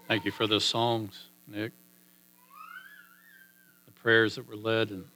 Thank you for those songs, Nick. The prayers that were led, and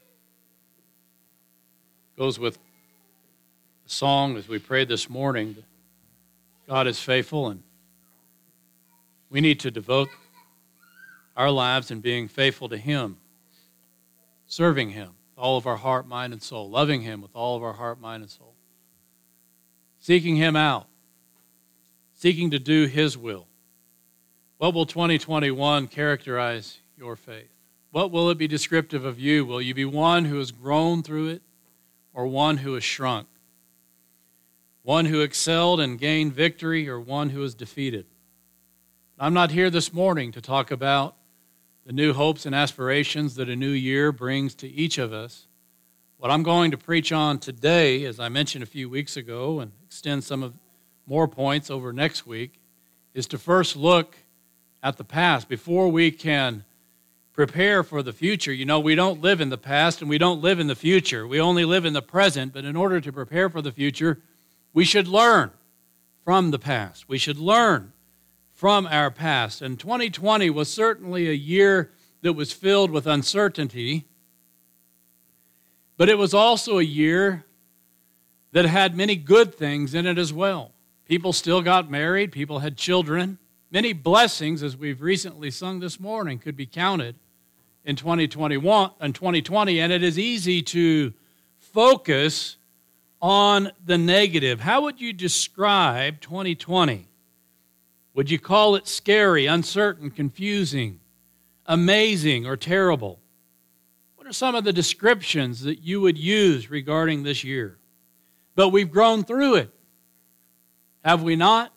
goes with the song as we prayed this morning. God is faithful, and we need to devote our lives in being faithful to Him, serving Him with all of our heart, mind, and soul, loving Him with all of our heart, mind, and soul, seeking Him out, seeking to do His will. What will 2021 characterize your faith? What will it be descriptive of you? Will you be one who has grown through it, or one who has shrunk? One who excelled and gained victory, or one who is defeated? I'm not here this morning to talk about the new hopes and aspirations that a new year brings to each of us. What I'm going to preach on today, as I mentioned a few weeks ago, and extend some of more points over next week, is to first look at the past before we can prepare for the future. You know, we don't live in the past and we don't live in the future. We only live in the present, but in order to prepare for the future, we should learn from the past. We should learn from our past. And 2020 was certainly a year that was filled with uncertainty, but it was also a year that had many good things in it as well. People still got married, people had children. Many blessings, as we've recently sung this morning, could be counted in 2021 and 2020, and it is easy to focus on the negative. How would you describe 2020? Would you call it scary, uncertain, confusing, amazing, or terrible? What are some of the descriptions that you would use regarding this year? But we've grown through it, have we not?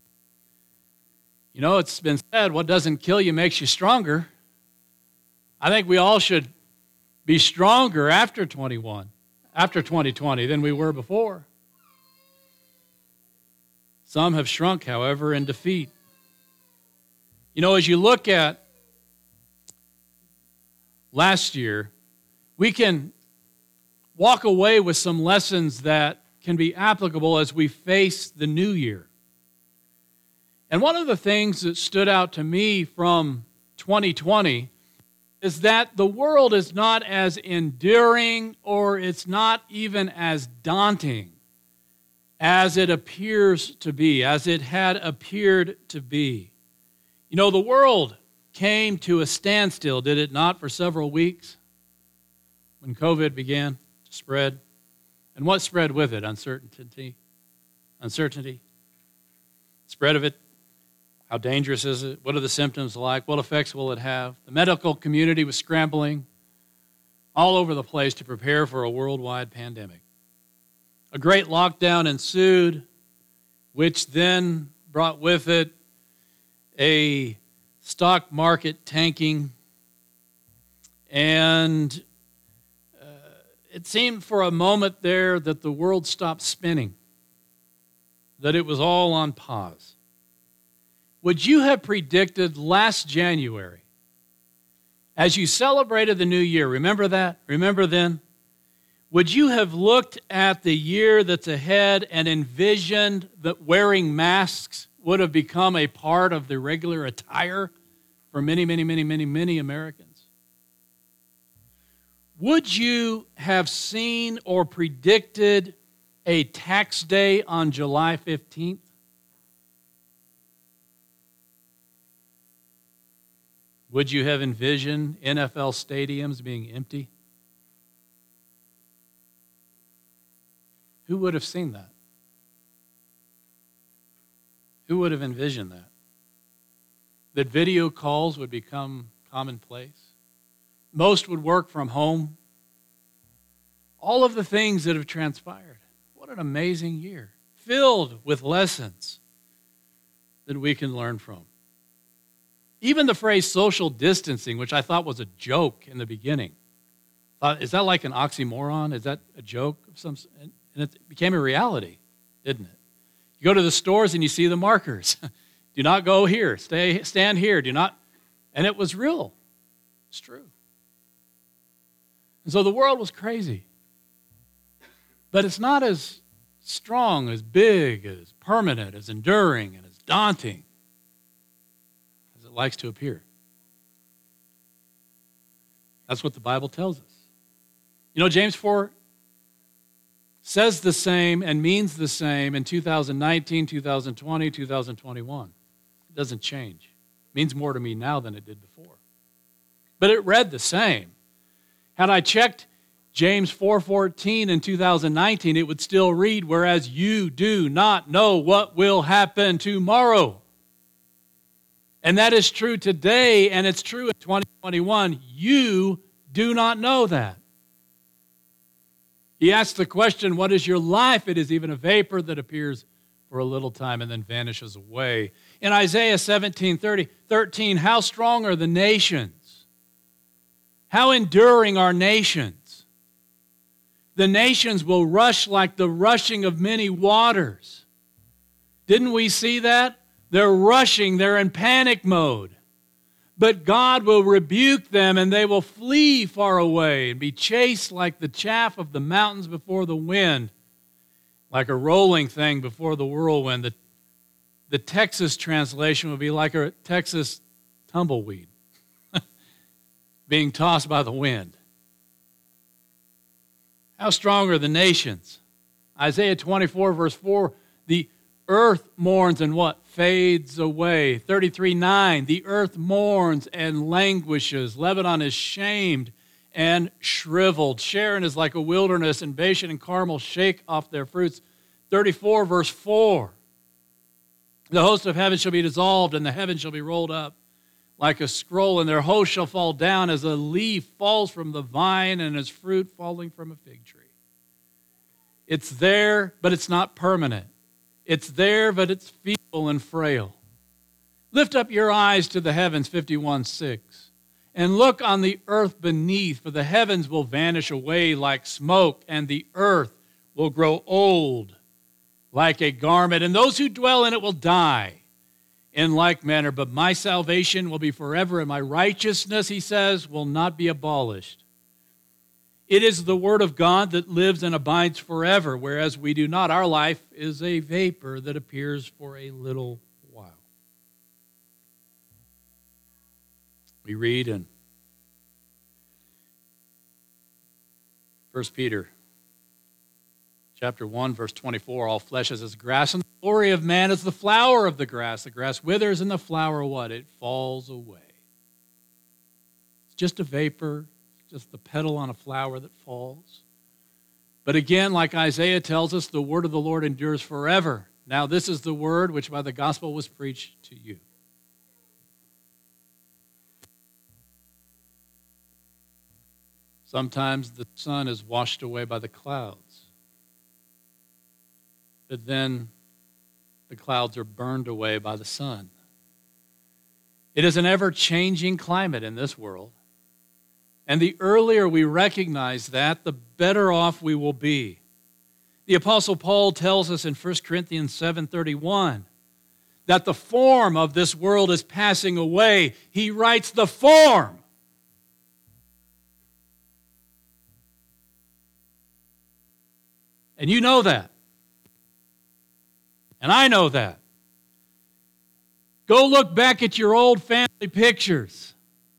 You know, it's been said, what doesn't kill you makes you stronger. I think we all should be stronger after 2020 than we were before. Some have shrunk, however, in defeat. You know, as you look at last year, we can walk away with some lessons that can be applicable as we face the new year. And one of the things that stood out to me from 2020 is that the world is not as enduring, or it's not even as daunting as it appears to be, as it had appeared to be. You know, the world came to a standstill, did it not, for several weeks when COVID began to spread? And what spread with it? Uncertainty. Spread of it. How dangerous is it? What are the symptoms like? What effects will it have? The medical community was scrambling all over the place to prepare for a worldwide pandemic. A great lockdown ensued, which then brought with it a stock market tanking, and it seemed for a moment there that the world stopped spinning, that it was all on pause. Would you have predicted last January, as you celebrated the new year, remember that? Remember then? Would you have looked at the year that's ahead and envisioned that wearing masks would have become a part of the regular attire for many Americans? Would you have seen or predicted a tax day on July 15th? Would you have envisioned NFL stadiums being empty? Who would have seen that? Who would have envisioned that? That video calls would become commonplace? Most would work from home? All of the things that have transpired. What an amazing year, filled with lessons that we can learn from. Even the phrase social distancing, which I thought was a joke in the beginning. Is that like an oxymoron? Is that a joke of some? And it became a reality, didn't it? You go to the stores and you see the markers. Do not go here. Stand here. Do not. And it was real. It's true. And so the world was crazy. But it's not as strong, as big, as permanent, as enduring, and as daunting likes to appear. That's what the Bible tells us. You know, James 4 says the same and means the same in 2019, 2020, 2021. It doesn't change. It means more to me now than it did before. But it read the same. Had I checked James 4:14 in 2019, it would still read, whereas you do not know what will happen tomorrow. And that is true today, and it's true in 2021. You do not know that. He asks the question, what is your life? It is even a vapor that appears for a little time and then vanishes away. In Isaiah 13, how strong are the nations? How enduring are nations? The nations will rush like the rushing of many waters. Didn't we see that? They're rushing, they're in panic mode. But God will rebuke them, and they will flee far away and be chased like the chaff of the mountains before the wind, like a rolling thing before the whirlwind. The Texas translation would be like a Texas tumbleweed being tossed by the wind. How strong are the nations? Isaiah 24, verse 4, the earth mourns and what? Fades away. 33:9, the earth mourns and languishes. Lebanon is shamed and shriveled. Sharon is like a wilderness, and Bashan and Carmel shake off their fruits. 34, verse 4, the host of heaven shall be dissolved, and the heavens shall be rolled up like a scroll, and their host shall fall down as a leaf falls from the vine and as fruit falling from a fig tree. It's there, but it's not permanent. It's there, but it's feeble and frail. Lift up your eyes to the heavens, 51:6, and look on the earth beneath, for the heavens will vanish away like smoke, and the earth will grow old like a garment, and those who dwell in it will die in like manner. But my salvation will be forever, and my righteousness, he says, will not be abolished. It is the word of God that lives and abides forever, whereas we do not. Our life is a vapor that appears for a little while. We read in 1 Peter chapter 1, verse 24, all flesh is as grass, and the glory of man is the flower of the grass. The grass withers, and the flower what? It falls away. It's just a vapor, just the petal on a flower that falls. But again, like Isaiah tells us, the word of the Lord endures forever. Now this is the word which by the gospel was preached to you. Sometimes the sun is washed away by the clouds. But then the clouds are burned away by the sun. It is an ever-changing climate in this world. And the earlier we recognize that, the better off we will be. The Apostle Paul tells us in 1 Corinthians 7:31 that the form of this world is passing away. He writes the form. And you know that. And I know that. Go look back at your old family pictures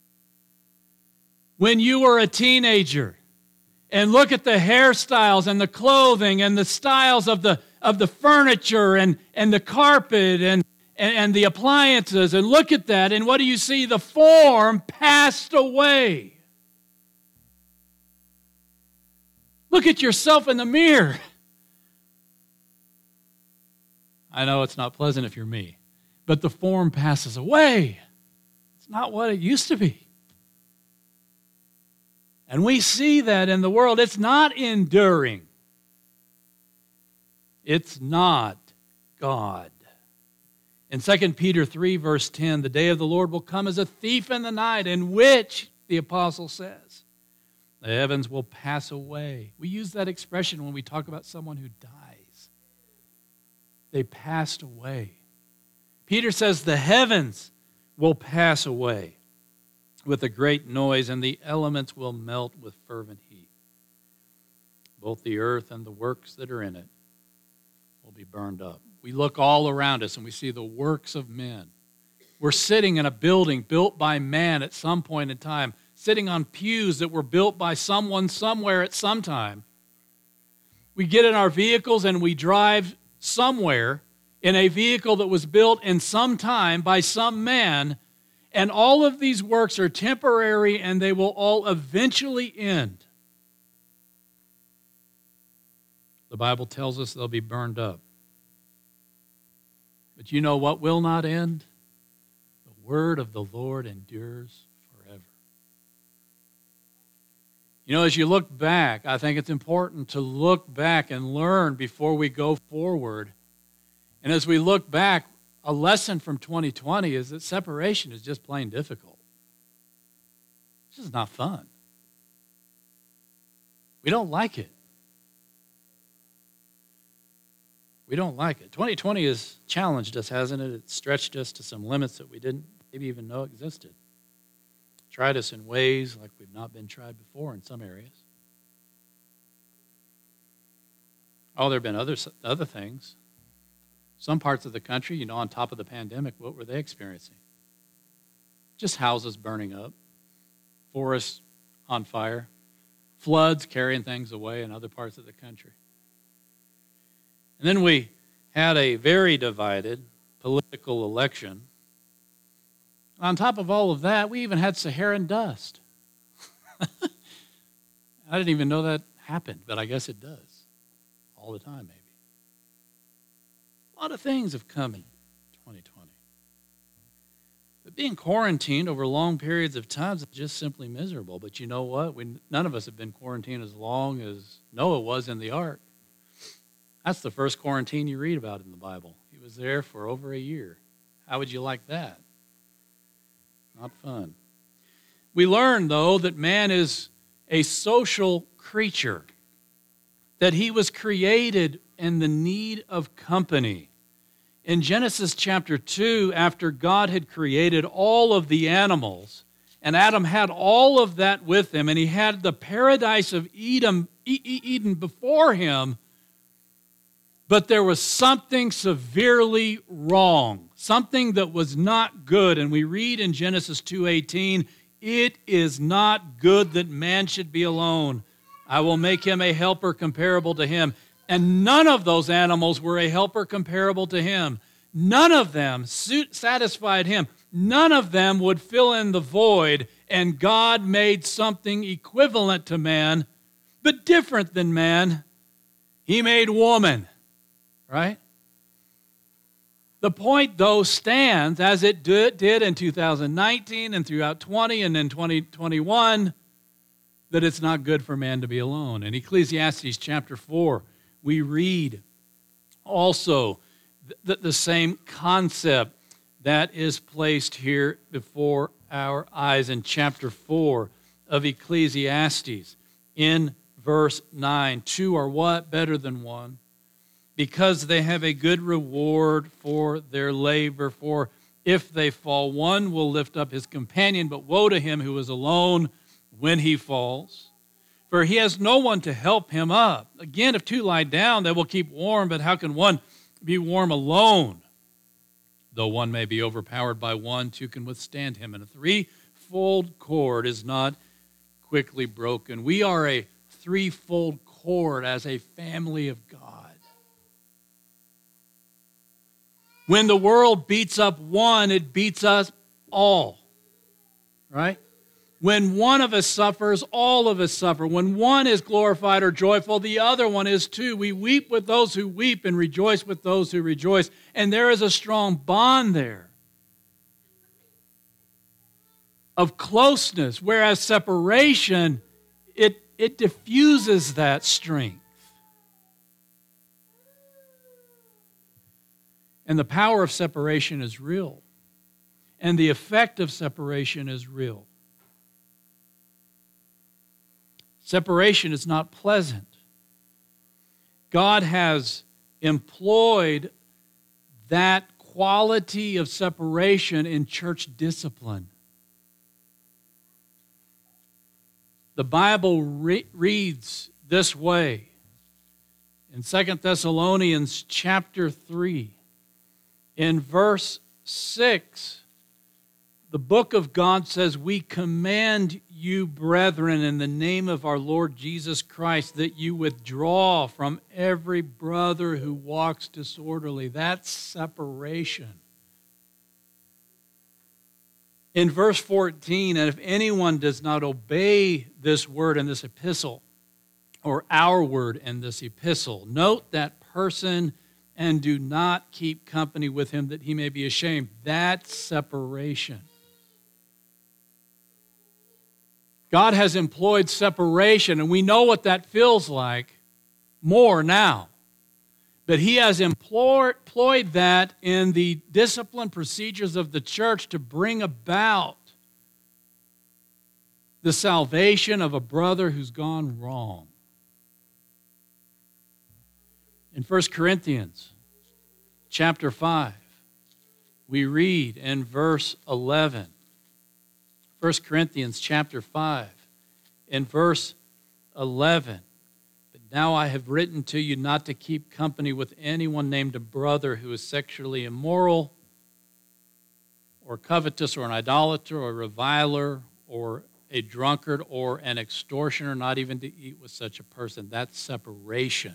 when you were a teenager, and look at the hairstyles and the clothing and the styles of the furniture and the carpet and the appliances, and look at that, and what do you see? The form passed away. Look at yourself in the mirror. I know it's not pleasant if you're me, but the form passes away. It's not what it used to be. And we see that in the world. It's not enduring. It's not God. In 2 Peter 3, verse 10, the day of the Lord will come as a thief in the night, in which, the apostle says, the heavens will pass away. We use that expression when we talk about someone who dies. They passed away. Peter says the heavens will pass away with a great noise, and the elements will melt with fervent heat. Both the earth and the works that are in it will be burned up. We look all around us and we see the works of men. were sitting in a building built by man at some point in time, sitting on pews that were built by someone somewhere at some time. We get in our vehicles and we drive somewhere in a vehicle that was built in some time by some man, and all of these works are temporary and they will all eventually end. The Bible tells us they'll be burned up. But you know what will not end? The word of the Lord endures forever. You know, as you look back, I think it's important to look back and learn before we go forward. And as we look back, a lesson from 2020 is that separation is just plain difficult. It's just not fun. We don't like it. We don't like it. 2020 has challenged us, hasn't it? It's stretched us to some limits that we didn't maybe even know existed. Tried us in ways like we've not been tried before in some areas. Oh, there have been other things. Some parts of the country, you know, on top of the pandemic, what were they experiencing? Just houses burning up, forests on fire, floods carrying things away in other parts of the country. And then we had a very divided political election. On top of all of that, we even had Saharan dust. I didn't even know that happened, but I guess it does. All the time, maybe. A lot of things have come in 2020. But being quarantined over long periods of time is just simply miserable. But you know what? None of us have been quarantined as long as Noah was in the ark. That's the first quarantine you read about in the Bible. He was there for over a year. How would you like that? Not fun. We learn, though, that man is a social creature, that he was created in the need of company. In Genesis chapter 2, after God had created all of the animals, and Adam had all of that with him, and he had the paradise of Eden before him, but there was something severely wrong, something that was not good. And we read in Genesis 2:18, "It is not good that man should be alone. I will make him a helper comparable to him." And none of those animals were a helper comparable to him. None of them satisfied him. None of them would fill in the void. And God made something equivalent to man, but different than man. He made woman. Right? The point, though, stands as it did in 2019 and throughout 20 and in 2021, that it's not good for man to be alone. In Ecclesiastes chapter 4, we read also the same concept that is placed here before our eyes in chapter 4 of Ecclesiastes. In verse 9, two are what? Better than one, because they have a good reward for their labor. For if they fall, one will lift up his companion, but woe to him who is alone when he falls. For he has no one to help him up. Again, if two lie down, they will keep warm, but how can one be warm alone? Though one may be overpowered by one, two can withstand him. And a threefold cord is not quickly broken. We are a threefold cord as a family of God. When the world beats up one, it beats us all, right? When one of us suffers, all of us suffer. When one is glorified or joyful, the other one is too. We weep with those who weep and rejoice with those who rejoice. And there is a strong bond there of closeness, whereas separation, it diffuses that strength. And the power of separation is real. And the effect of separation is real. Separation is not pleasant. God has employed that quality of separation in church discipline. The Bible reads this way in 2 Thessalonians chapter 3. In verse 6, the book of God says, we command you, brethren, in the name of our Lord Jesus Christ, that you withdraw from every brother who walks disorderly. That's separation. In verse 14, and if anyone does not obey this word in this epistle, or our word in this epistle, note that person and do not keep company with him that he may be ashamed. That's separation. God has employed separation, and we know what that feels like more now. But he has employed that in the discipline procedures of the church to bring about the salvation of a brother who's gone wrong. In 1 Corinthians chapter 5, we read in verse 11, 1 Corinthians chapter 5, in verse 11, but now I have written to you not to keep company with anyone named a brother who is sexually immoral or covetous or an idolater or a reviler or a drunkard or an extortioner, not even to eat with such a person. That's separation.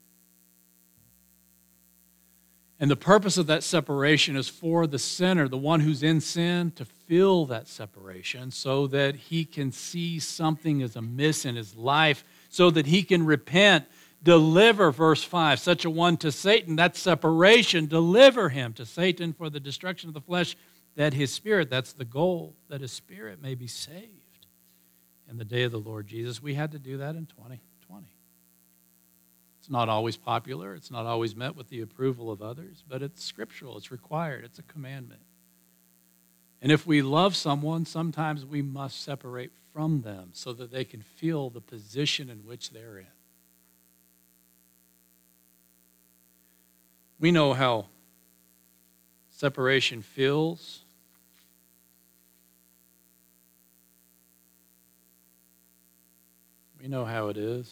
And the purpose of that separation is for the sinner, the one who's in sin, to feel that separation so that he can see something is amiss in his life, so that he can repent, deliver, verse 5, such a one to Satan. That's separation. Deliver him to Satan for the destruction of the flesh, that his spirit, that's the goal, that his spirit may be saved in the day of the Lord Jesus. We had to do that in 2020. It's not always popular. It's not always met with the approval of others, but it's scriptural. It's required. It's a commandment. And if we love someone, sometimes we must separate from them so that they can feel the position in which they're in. We know how separation feels. We know how it is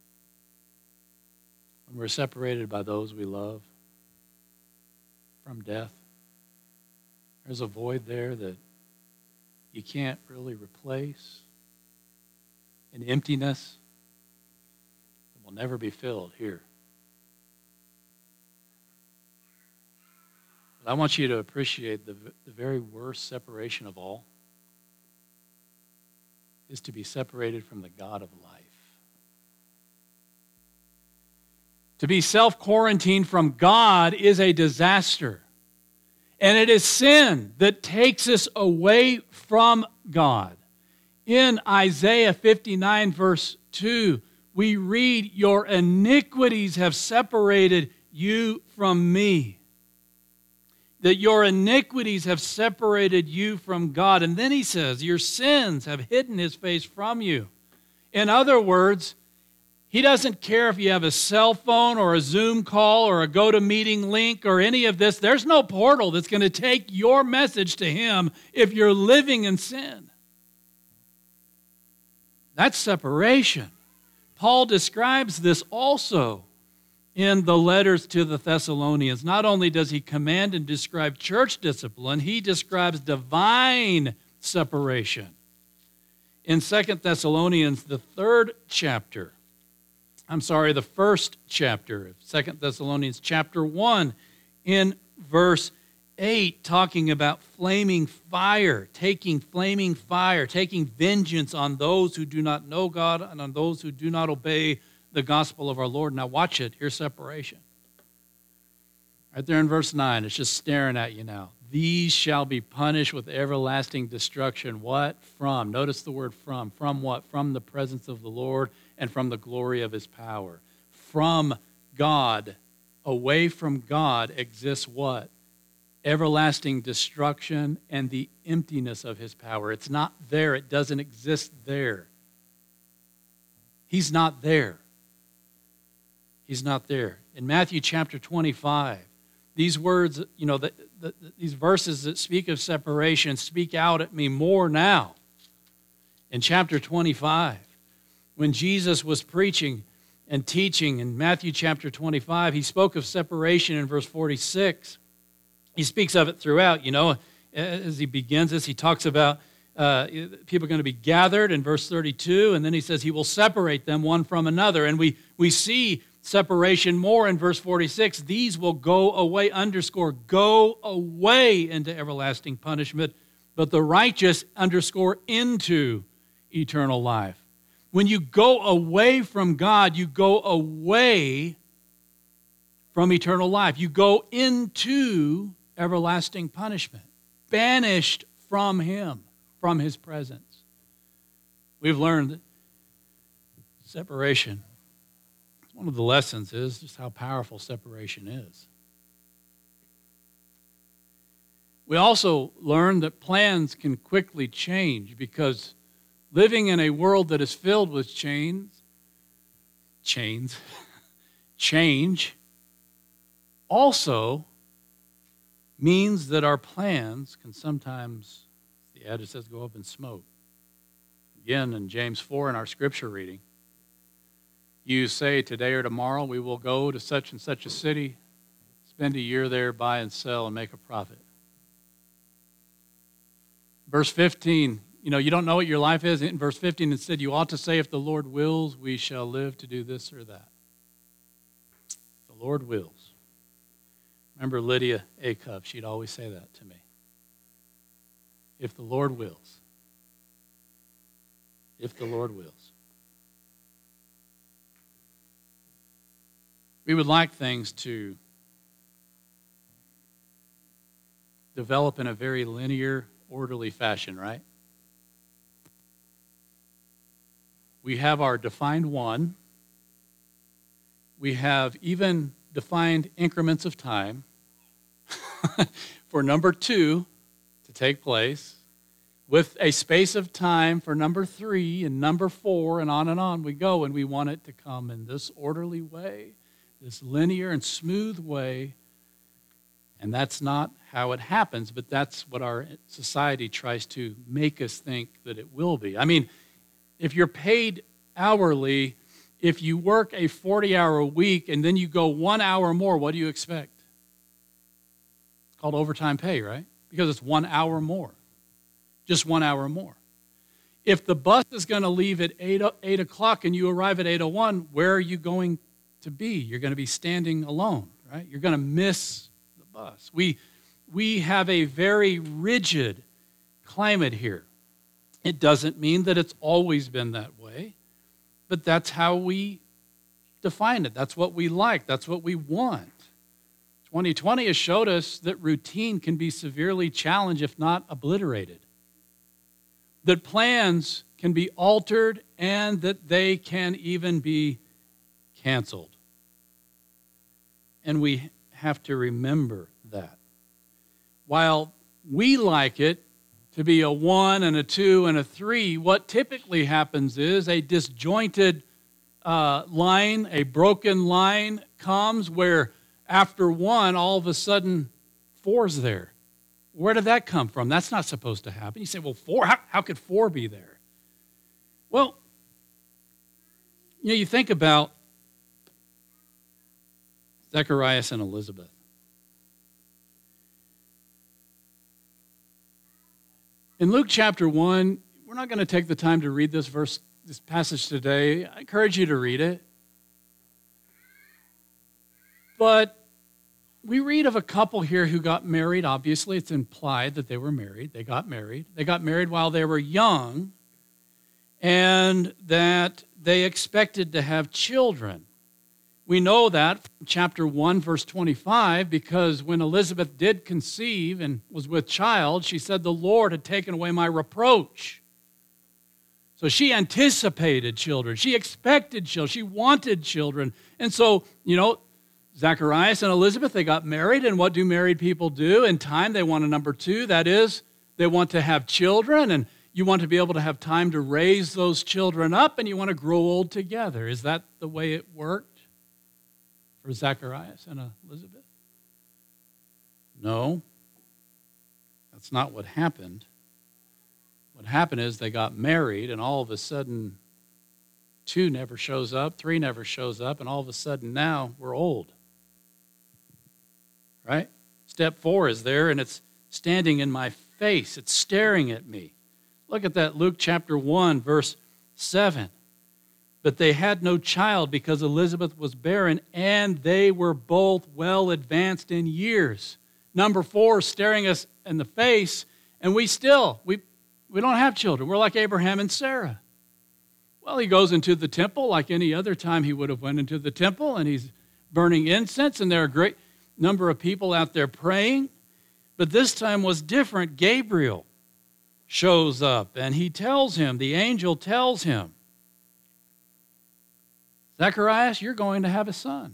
when we're separated by those we love from death. There's a void there that you can't really replace, an emptiness that will never be filled here. But I want you to appreciate the very worst separation of all is to be separated from the God of life. To be self-quarantined from God is a disaster. And it is sin that takes us away from God. In Isaiah 59, verse 2, we read, your iniquities have separated you from me. That your iniquities have separated you from God. And then he says, your sins have hidden his face from you. In other words, he doesn't care if you have a cell phone or a Zoom call or a GoToMeeting link or any of this. There's no portal that's going to take your message to him if you're living in sin. That's separation. Paul describes this also in the letters to the Thessalonians. Not only does he command and describe church discipline, he describes divine separation. In 2 Thessalonians, the first chapter of 2 Thessalonians chapter 1, in verse 8, talking about flaming fire, taking vengeance on those who do not know God and on those who do not obey the gospel of our Lord. Now watch it. Here's separation. Right there in verse 9, it's just staring at you now. These shall be punished with everlasting destruction. What? From. Notice the word from. From what? From the presence of the Lord and from the glory of his power. From God, away from God, exists what? Everlasting destruction and the emptiness of his power. It's not there. It doesn't exist there. He's not there. He's not there. In Matthew chapter 25, these words, these verses that speak of separation speak out at me more now. In chapter 25, when Jesus was preaching and teaching in Matthew chapter 25, he spoke of separation in verse 46. He speaks of it throughout, as he begins this. He talks about people are going to be gathered in verse 32, and then he says he will separate them one from another. And we see separation more in verse 46. These will go away, underscore, go away into everlasting punishment, but the righteous, underscore, into eternal life. When you go away from God, you go away from eternal life. You go into everlasting punishment, banished from Him, from His presence. We've learned that separation, one of the lessons is just how powerful separation is. We also learn that plans can quickly change because living in a world that is filled with change also means that our plans can sometimes, the adage says, go up in smoke. Again, in James 4 in our scripture reading, you say today or tomorrow we will go to such and such a city, spend a year there, buy and sell, and make a profit. Verse 15, you don't know what your life is. In verse 15, it said, you ought to say, if the Lord wills, we shall live to do this or that. The Lord wills. Remember Lydia Acuff, she'd always say that to me. If the Lord wills. If the Lord wills. We would like things to develop in a very linear, orderly fashion, right? We have our defined one. We have even defined increments of time for number 2 to take place, with a space of time for number 3 and number 4, and on we go, and we want it to come in this orderly way, this linear and smooth way. And that's not how it happens, but that's what our society tries to make us think that it will be. I mean, if you're paid hourly, if you work a 40-hour week and then you go 1 hour more, what do you expect? It's called overtime pay, right? Because it's 1 hour more. Just 1 hour more. If the bus is going to leave at 8 o'clock and you arrive at 8:01, where are you going to be? You're going to be standing alone, right? You're going to miss the bus. We have a very rigid climate here. It doesn't mean that it's always been that way, but that's how we define it. That's what we like. That's what we want. 2020 has showed us that routine can be severely challenged, if not obliterated. That plans can be altered and that they can even be canceled. And we have to remember that. While we like it to be a 1 and a 2 and a 3, what typically happens is a disjointed line, a broken line comes where after 1, all of a sudden 4's there. Where did that come from? That's not supposed to happen. You say, well, 4, how could 4 be there? Well, you think about Zacharias and Elizabeth. In Luke chapter 1, we're not going to take the time to read this passage today. I encourage you to read it. But we read of a couple here who got married. Obviously, it's implied that they were married. They got married. They got married while they were young, and that they expected to have children. We know that from chapter 1, verse 25, because when Elizabeth did conceive and was with child, she said, the Lord had taken away my reproach. So she anticipated children. She expected children. She wanted children. And so, Zacharias and Elizabeth, they got married, and what do married people do? In time, they want a number 2. That is, they want to have children, and you want to be able to have time to raise those children up, and you want to grow old together. Is that the way it worked for Zacharias and Elizabeth? No, that's not what happened. What happened is they got married, and all of a sudden, 2 never shows up, 3 never shows up, and all of a sudden now we're old. Right? Step 4 is there, and it's standing in my face. It's staring at me. Look at that, Luke chapter 1, verse 7. But they had no child because Elizabeth was barren, and they were both well advanced in years. Number 4, staring us in the face, and we don't have children. We're like Abraham and Sarah. Well, he goes into the temple like any other time he would have went into the temple, and he's burning incense, and there are a great number of people out there praying. But this time was different. Gabriel shows up, and the angel tells him, Zacharias, you're going to have a son.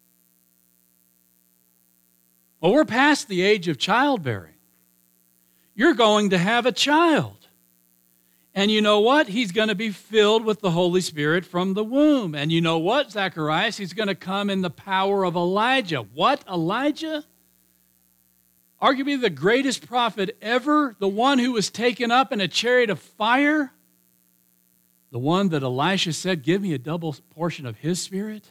Well, we're past the age of childbearing. You're going to have a child. And you know what? He's going to be filled with the Holy Spirit from the womb. And you know what, Zacharias? He's going to come in the power of Elijah. What, Elijah? Arguably the greatest prophet ever, the one who was taken up in a chariot of fire, the one that Elisha said, give me a double portion of his spirit.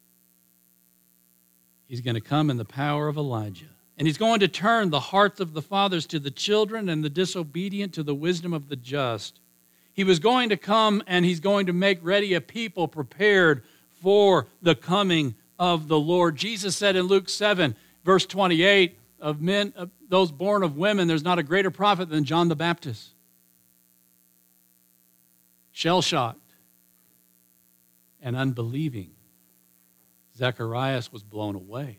He's going to come in the power of Elijah. And he's going to turn the hearts of the fathers to the children and the disobedient to the wisdom of the just. He was going to come and he's going to make ready a people prepared for the coming of the Lord. Jesus said in Luke 7, verse 28, of those born of women, there's not a greater prophet than John the Baptist. Shell-shocked and unbelieving, Zacharias was blown away.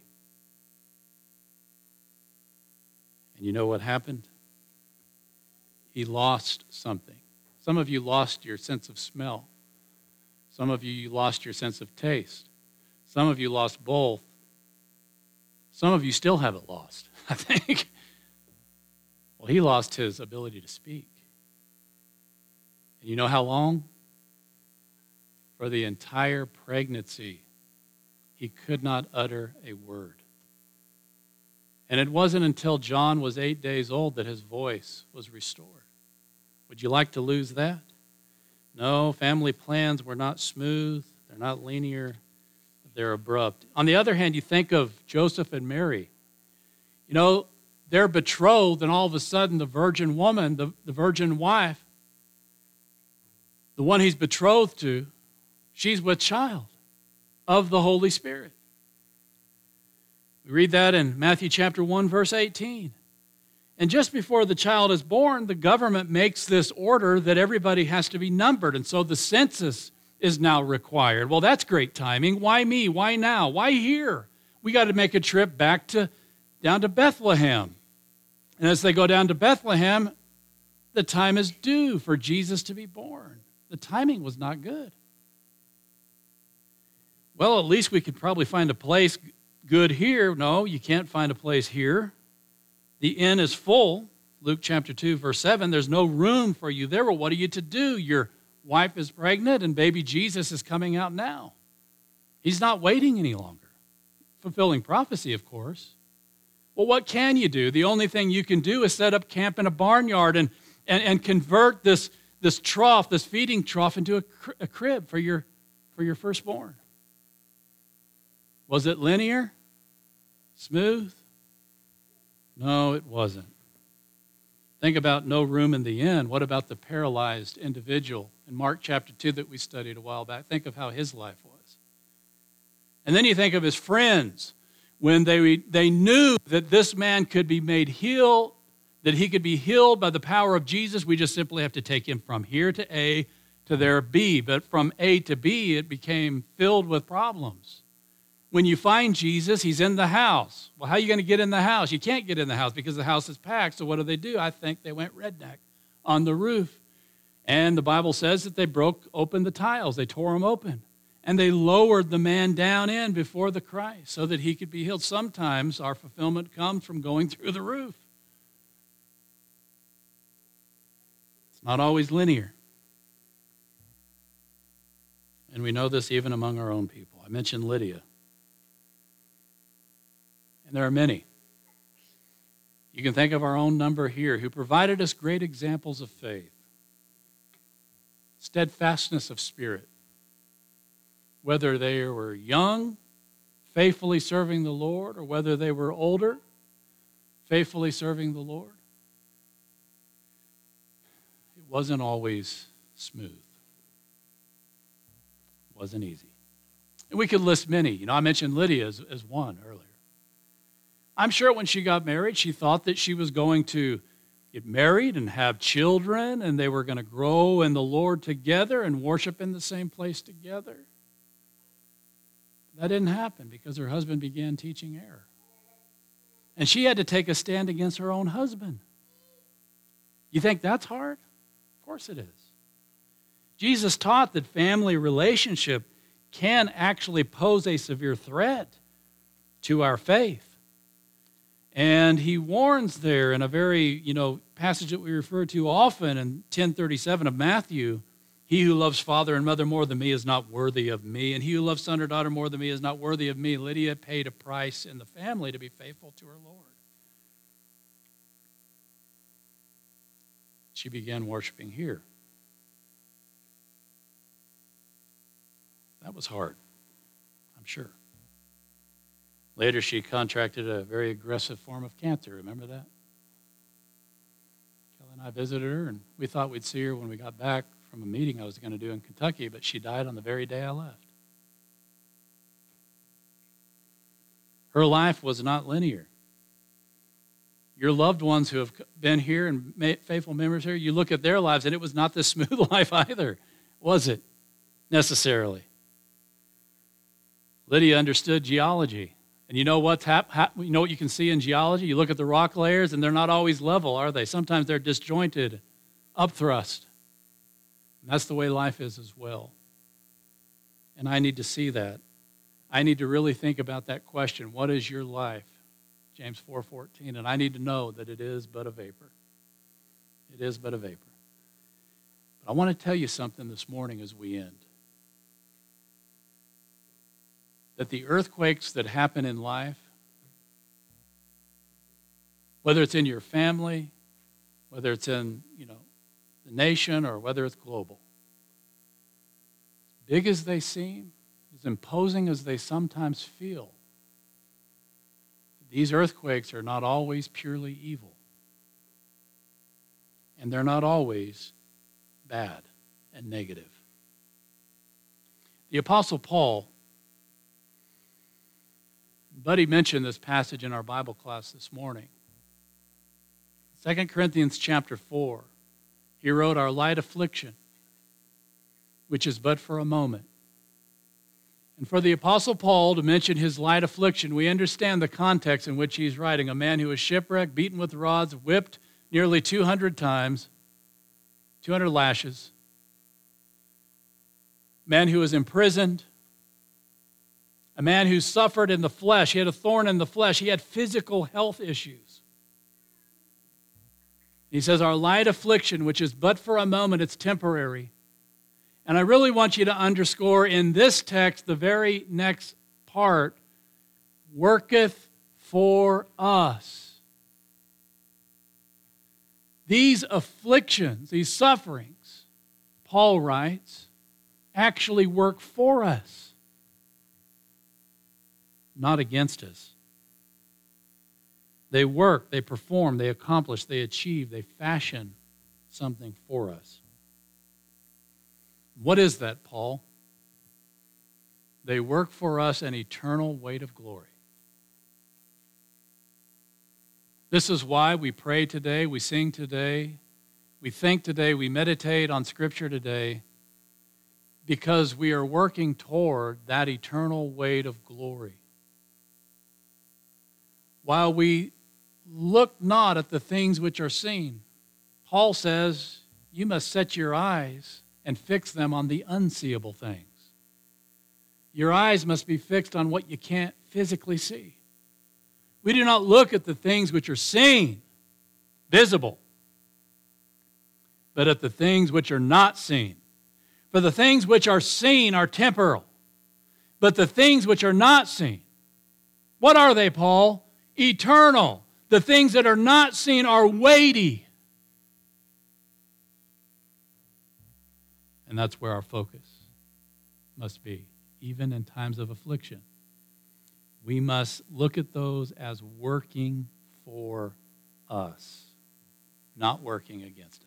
And you know what happened? He lost something. Some of you lost your sense of smell. Some of you lost your sense of taste. Some of you lost both. Some of you still have it lost, I think. Well, he lost his ability to speak. And you know how long? For the entire pregnancy, he could not utter a word. And it wasn't until John was 8 days old that his voice was restored. Would you like to lose that? No, family plans were not smooth. They're not linear. They're abrupt. On the other hand, you think of Joseph and Mary. You know, they're betrothed, and all of a sudden the virgin woman, the virgin wife, the one he's betrothed to, she's with child of the Holy Spirit. We read that in Matthew chapter 1, verse 18. And just before the child is born, the government makes this order that everybody has to be numbered. And so the census is now required. Well, that's great timing. Why me? Why now? Why here? We got to make a trip down to Bethlehem. And as they go down to Bethlehem, the time is due for Jesus to be born. The timing was not good. Well, at least we could probably find a place good here. No, you can't find a place here. The inn is full. Luke chapter 2, verse 7, there's no room for you there. Well, what are you to do? Your wife is pregnant and baby Jesus is coming out now. He's not waiting any longer. Fulfilling prophecy, of course. Well, what can you do? The only thing you can do is set up camp in a barnyard and convert this trough, this feeding trough, into a crib for your firstborn. Was it linear? Smooth? No, it wasn't. Think about no room in the inn. What about the paralyzed individual in Mark chapter 2 that we studied a while back? Think of how his life was. And then you think of his friends. When they knew that this man could be made healed, that he could be healed by the power of Jesus, we just simply have to take him from here to A to there B. But from A to B, it became filled with problems. When you find Jesus, he's in the house. Well, how are you going to get in the house? You can't get in the house because the house is packed. So what do? I think they went redneck on the roof. And the Bible says that they broke open the tiles. They tore them open. And they lowered the man down in before the Christ so that he could be healed. Sometimes our fulfillment comes from going through the roof. It's not always linear. And we know this even among our own people. I mentioned Lydia. And there are many. You can think of our own number here who provided us great examples of faith, steadfastness of spirit. Whether they were young, faithfully serving the Lord, or whether they were older, faithfully serving the Lord, it wasn't always smooth. It wasn't easy. And we could list many. I mentioned Lydia as one earlier. I'm sure when she got married, she thought that she was going to get married and have children, and they were going to grow in the Lord together and worship in the same place together. That didn't happen because her husband began teaching error. And she had to take a stand against her own husband. You think that's hard? Of course it is. Jesus taught that family relationship can actually pose a severe threat to our faith. And he warns there in a very, passage that we refer to often in 10:37 of Matthew, he who loves father and mother more than me is not worthy of me, and he who loves son or daughter more than me is not worthy of me. Lydia paid a price in the family to be faithful to her Lord. She began worshiping here. That was hard, I'm sure. Later, she contracted a very aggressive form of cancer. Remember that? Kelly and I visited her, and we thought we'd see her when we got back from a meeting I was going to do in Kentucky, but she died on the very day I left. Her life was not linear. Your loved ones who have been here and faithful members here, you look at their lives, and it was not this smooth life either, was it? Necessarily. Lydia understood geology. And you know what you can see in geology? You look at the rock layers, and they're not always level, are they? Sometimes they're disjointed, upthrust. And that's the way life is as well. And I need to see that. I need to really think about that question. What is your life? James 4:14. And I need to know that it is but a vapor. It is but a vapor. But I want to tell you something this morning as we end. That the earthquakes that happen in life, whether it's in your family, whether it's in, the nation, or whether it's global, as big as they seem, as imposing as they sometimes feel, these earthquakes are not always purely evil. And they're not always bad and negative. The Apostle Paul, Buddy mentioned this passage in our Bible class this morning. 2 Corinthians chapter 4, he wrote, our light affliction, which is but for a moment. And for the Apostle Paul to mention his light affliction, we understand the context in which he's writing. A man who was shipwrecked, beaten with rods, whipped nearly 200 times, 200 lashes. A man who was imprisoned. A man who suffered in the flesh. He had a thorn in the flesh. He had physical health issues. He says, our light affliction, which is but for a moment, it's temporary. And I really want you to underscore in this text, the very next part, worketh for us. These afflictions, these sufferings, Paul writes, actually work for us. Not against us. They work, they perform, they accomplish, they achieve, they fashion something for us. What is that, Paul? They work for us an eternal weight of glory. This is why we pray today, we sing today, we think today, we meditate on Scripture today, because we are working toward that eternal weight of glory. While we look not at the things which are seen, Paul says, you must set your eyes and fix them on the unseeable things. Your eyes must be fixed on what you can't physically see. We do not look at the things which are seen, visible, but at the things which are not seen. For the things which are seen are temporal, but the things which are not seen, what are they, Paul? Eternal. The things that are not seen are weighty. And that's where our focus must be, even in times of affliction. We must look at those as working for us, not working against us.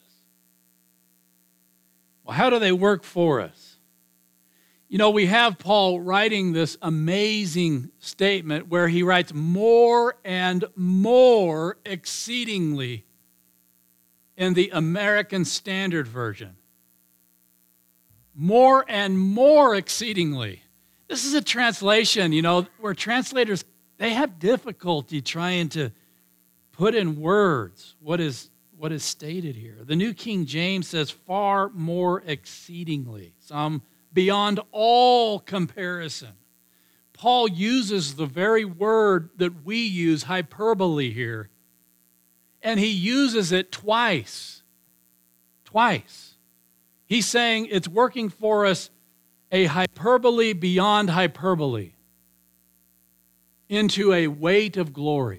Well, how do they work for us? You know, we have Paul writing this amazing statement where he writes, more and more exceedingly, in the American Standard Version. More and more exceedingly. This is a translation, you know, where translators, they have difficulty trying to put in words what is stated here. The New King James says far more exceedingly, some beyond all comparison. Paul uses the very word that we use, hyperbole, here, and he uses it twice. Twice. He's saying it's working for us a hyperbole beyond hyperbole into a weight of glory.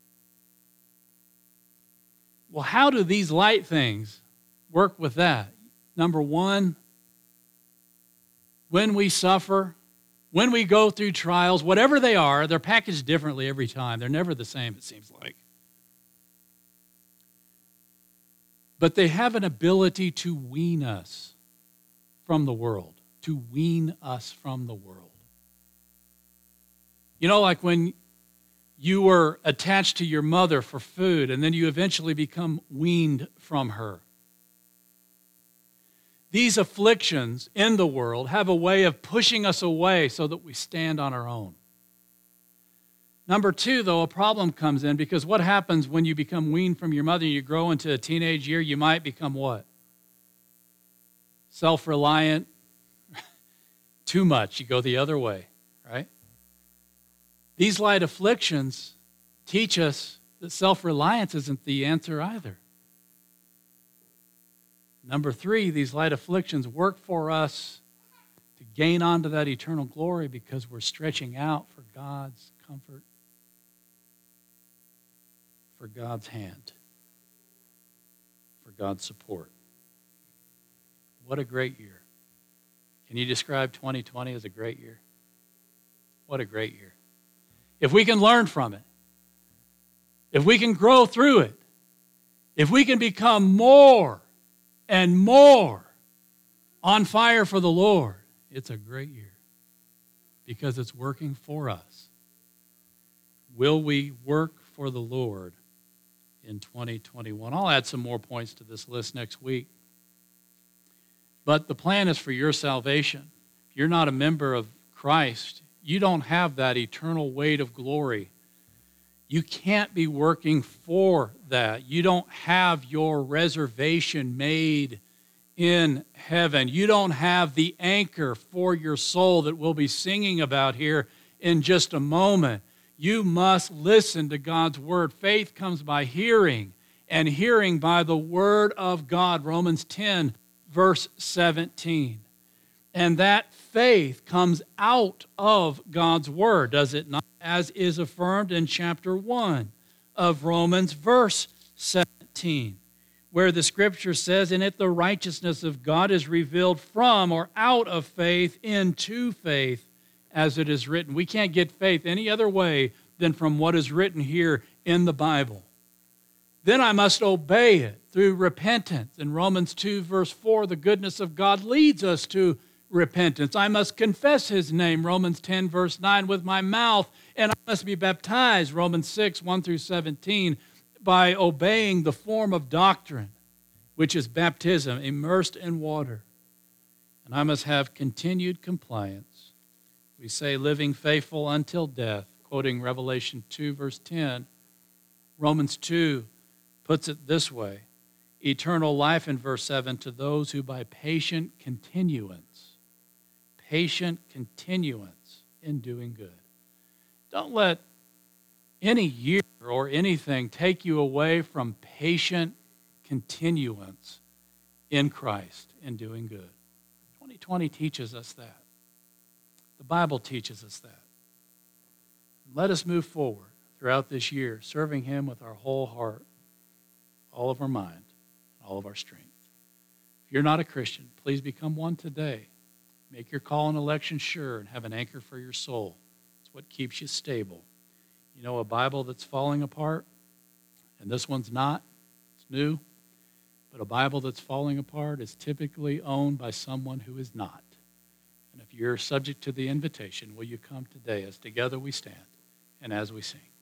Well, how do these light things work with that? Number one, when we suffer, when we go through trials, whatever they are, they're packaged differently every time. They're never the same, it seems like. But they have an ability to wean us from the world, to wean us from the world. You know, like when you were attached to your mother for food and then you eventually become weaned from her. These afflictions in the world have a way of pushing us away so that we stand on our own. Number two, though, a problem comes in because what happens when you become weaned from your mother and you grow into a teenage year? You might become what? Self-reliant. Too much. You go the other way, right? These light afflictions teach us that self-reliance isn't the answer either. Number three, these light afflictions work for us to gain onto that eternal glory because we're stretching out for God's comfort, for God's hand, for God's support. What a great year. Can you describe 2020 as a great year? What a great year. If we can learn from it, if we can grow through it, if we can become more and more on fire for the Lord, it's a great year because it's working for us. Will we work for the Lord in 2021? I'll add some more points to this list next week. But the plan is for your salvation. If you're not a member of Christ, you don't have that eternal weight of glory. You can't be working for that. You don't have your reservation made in heaven. You don't have the anchor for your soul that we'll be singing about here in just a moment. You must listen to God's word. Faith comes by hearing, and hearing by the word of God. Romans 10, verse 17. And that faith comes out of God's word, does it not? As is affirmed in chapter 1 of Romans, verse 17, where the scripture says, "And if the righteousness of God is revealed from or out of faith into faith, as it is written." We can't get faith any other way than from what is written here in the Bible. Then I must obey it through repentance. In Romans 2, verse 4, the goodness of God leads us to repentance. I must confess his name, Romans 10, verse 9, with my mouth, and I must be baptized, Romans 6, 1 through 17, by obeying the form of doctrine, which is baptism, immersed in water. And I must have continued compliance. We say living faithful until death, quoting Revelation 2, verse 10. Romans 2 puts it this way: eternal life in verse 7 to those who by patient continuance in doing good. Don't let any year or anything take you away from patient continuance in Christ in doing good. 2020 teaches us that. The Bible teaches us that. Let us move forward throughout this year, serving him with our whole heart, all of our mind, all of our strength. If you're not a Christian, please become one today. Make your call and election sure and have an anchor for your soul. It's what keeps you stable. You know, a Bible that's falling apart, And this one's not. It's new. But a Bible that's falling apart is typically owned by someone who is not. And if you're subject to the invitation, will you come today as together we stand and as we sing?